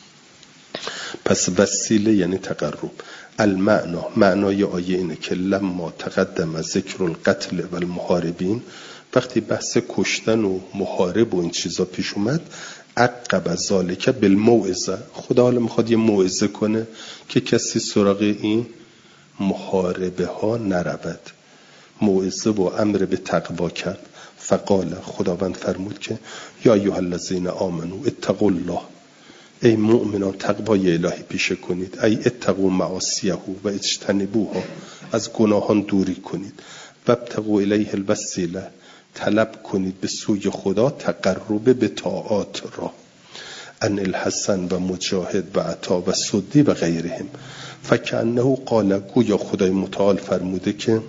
S1: پس وسیله یعنی تقرب. المعنا، معنای آیه اینه که لما تقدم ذکر القتل و المحاربین، وقتی بحث کشتن و محارب و این چیزا پیش اومد، عقب ذالک بالموعظه، خدا حالا میخواد یه موعظه کنه که کسی سراغ این محاربه ها نرود. موعظه و امر به تقوا کرد. فقال، خداوند فرمود که یا ایها الذین آمنوا اتقوا الله، ای مؤمنان تقوای الهی پیشه کنید. ای اتقوا معاصیه و اجتنبوها، از گناهان دوری کنید. و ابتغوا الیه الوسیله، طلب کنید به سوی خدا تقرب به طاعات را. ان الحسن و مجاهد و عطا و سدی و غیرهم. فکأنه قال، گویا خدای متعال فرموده که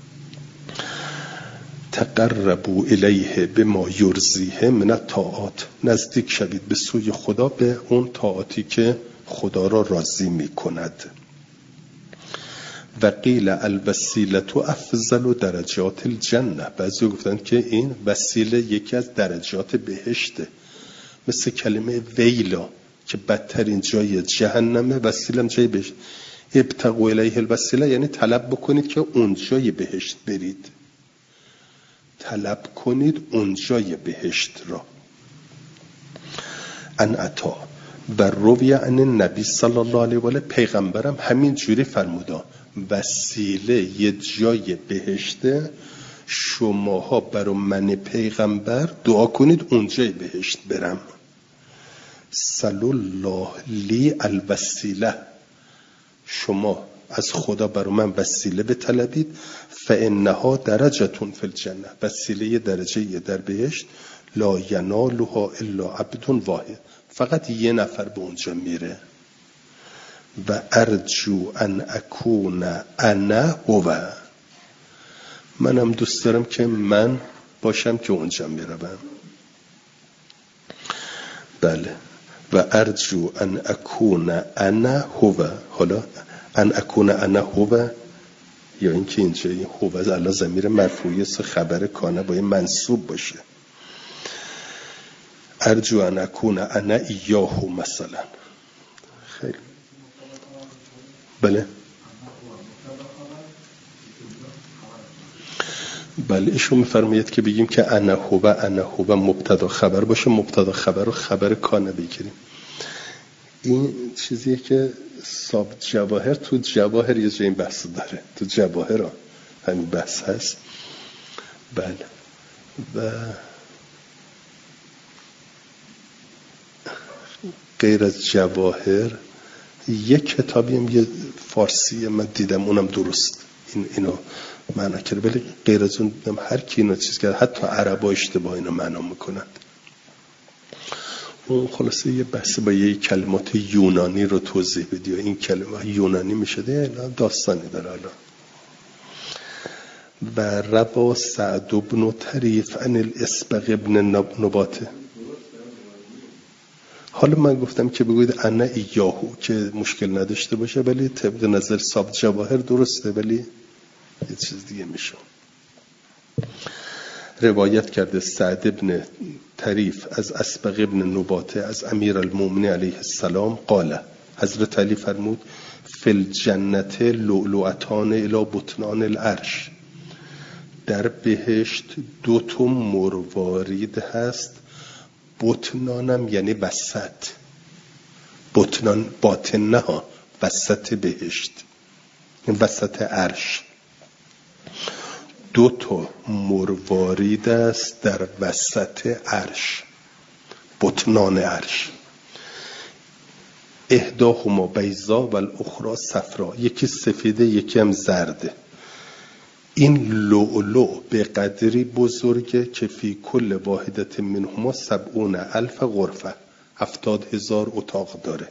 S1: تقربوا الیه بما یرضیه من الطاعات، نزدیک شوید به سوی خدا به اون طاعاتی که خدا را راضی می کند. و قیل الوسیله افضل درجات الجنه، بعضی گفتن که این وسیله یکی از درجات بهشته، مثل کلمه ویلا که بدترین جای جهنمه، وسیله هم جای بهشت. ابتغوا الیه الوسیله یعنی طلب بکنید که اونجای بهشت برید، طلب کنید اونجای بهشت را. ان عطا و روی عن النبی صلی الله علیه و آله، پیغمبرم همین جوری فرموده وسیله یه جای بهشته، شماها برای من پیغمبر دعا کنید اونجای بهشت برم. صلی الله لی الوسیله، شما از خدا برای من وسیله بطلبید. فانها درجتون فی الجنه، وسیله درجه در بهشت. لا ینالها الا عبد واحد، فقط یه نفر به اونجا میره. و ارجو ان اکون انا هو، منم دوست دارم که من باشم که اونجا میروم. بله. و ارجو ان اکون انا هو، حالا ان اکون انا هو یا اینکه اینجا هو از الله ضمیر مرفوعی است، خبر کانه باید منصوب باشه. ارجو ان اکون انا ایاهو مثلا. خیلی بله بله. ایشون میفرماید که بگیم که انا هو مبتدا خبر باشه، مبتدا خبر رو خبر کانه بگیریم. این چیزیه که صاحب جواهر تو جواهر یه جای این بحث داره، تو جواهر همین بحث هست. بله. و غیر از جواهر یک کتابی هم یه فارسی من دیدم، اونم درست اینو معنا کرده، ولی غیر از اون هر کی اینو چیز کرد، حتی عربا اشتباه اینو معنا میکنند. اون خلاصه یه بحث با یه کلمات یونانی رو توضیح بدی و این کلمه یونانی میشده داستانی داره. حالا و روا سعد بن طریف عن الاسبغ ابن نباته. حالا من گفتم که بگوید انا ایاهو که مشکل نداشته باشه، ولی طبق نظر صاحب جواهر درسته، ولی یه چیز دیگه میشه. روایت کرده سعد ابن طریف از اسبغ ابن نباته از امیر المؤمنین علیه السلام قال، حضرت علی فرمود فی الجنت لؤلؤتان الی بطنان العرش، در بهشت 2 مروارید هست، بطنانم یعنی وسط، بطنان باطن نه ها، وسط بهشت، وسط عرش 2 مروارید است در وسط عرش، بطنان عرش. احداهما بیضا و الاخرى صفرا، یکی سفیده یکی هم زرده. این لؤلؤ به قدری بزرگه که فی کل واحدت منهما 70,000 غرفه، 70,000 اتاق داره.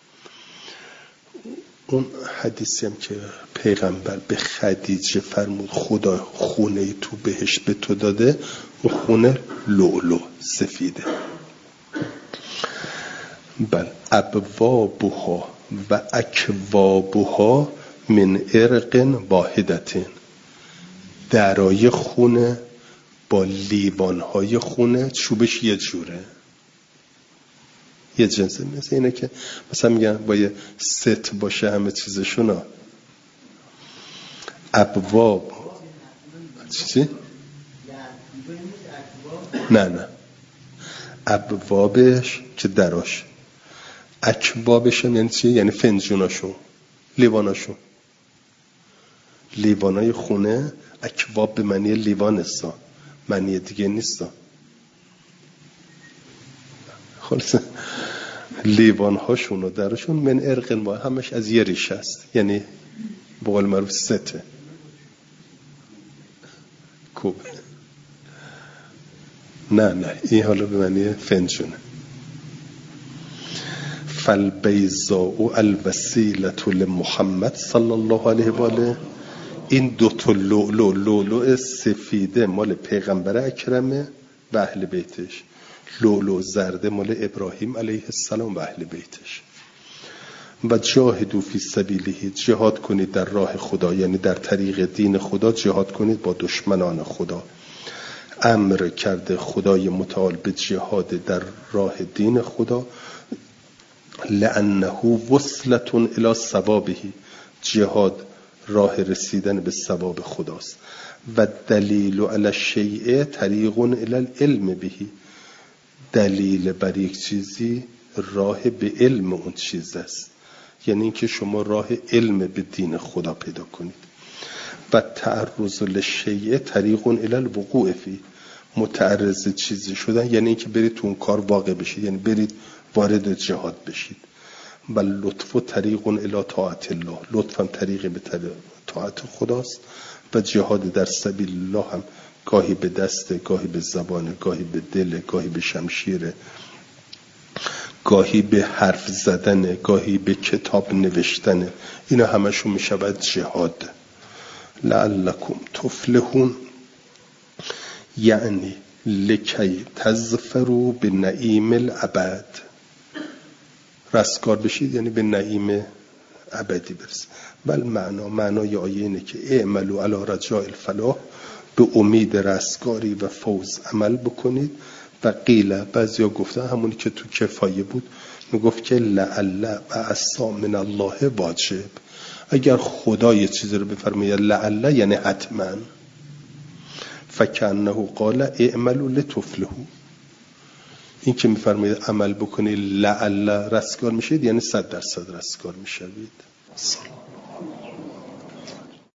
S1: اون حدیثی هم که پیغمبر به خدیجه فرمود خدا خونه تو بهشت به تو داده، اون خونه لؤلؤ سفیده. بل ابوابها و اکوابها من عرق واحدتین، درای خونه با لیوانهای خونه چوبش یه جوره، یه جنسه، مثل اینه که مثلا میگن با یه ست باشه همه چیزشونا. ابواب چی؟ نه ابوابش که دراش، اکوابش یعنی چی؟ یعنی فنجوناشون، لیواناشون، لیوانای خونه. اکواب به معنی لیوان است، معنی دیگه نیست. خلاص لیوان هاشون و درشون من عرق ما همش از یه ریشه است، یعنی به قول معروف سته کوب. نه این حالا به معنی فنجونه. فالبیضاء الوسیلة لمحمد صلی الله علیه و آله، این 2 لؤلؤ سفیده مال پیغمبر اکرمه و اهل بیتش، لؤلؤ زرده مال ابراهیم علیه السلام و اهل بیتش. و جاهدوا فی سبیله، جهاد کنید در راه خدا، یعنی در طریق دین خدا جهاد کنید با دشمنان خدا. امر کرده خدای متعال به جهاد در راه دین خدا، لانه وصلة الی ثوابه، جهاد راه رسیدن به ثواب خداست. و دلیل علی الشیء طریق الی العلم به، دلیل بر یک چیزی راه به علم اون چیز است، یعنی اینکه شما راه علم به دین خدا پیدا کنید. و تعرض للشیء طریق الی الوقوع فی، متعرض چیزی شدن یعنی اینکه برید تو اون کار واقع بشید، یعنی برید وارد جهاد بشید. و لطف طریق الی طاعت الله، لطف هم طریق به طاعت خداست. و جهاد در سبیل الله هم گاهی به دست، گاهی به زبان، گاهی به دل، گاهی به شمشیر، گاهی به حرف زدن، گاهی به کتاب نوشتن، اینا همشون می شود جهاد. لعلکم تفلحون، یعنی لکی تظفروا به نعیم الابد، رستگار بشید یعنی به نعیم ابدی برسید. بل معنای آیه اینه که اعملوا علی رجاء الفلاح، به امید رستگاری و فوز عمل بکنید. و قیل، بعضیا گفتن همونی که تو کفایه بود، میگفت که لعل و عسى من الله واجب، اگر خدا یه چیزی رو بفرماید لعل یعنی حتما. فکأنه قال اعملوا لتفلحوا، این که میفرمایید عمل بکنی لعل رستگار میشید، یعنی 100% رستگار میشوید. سلام.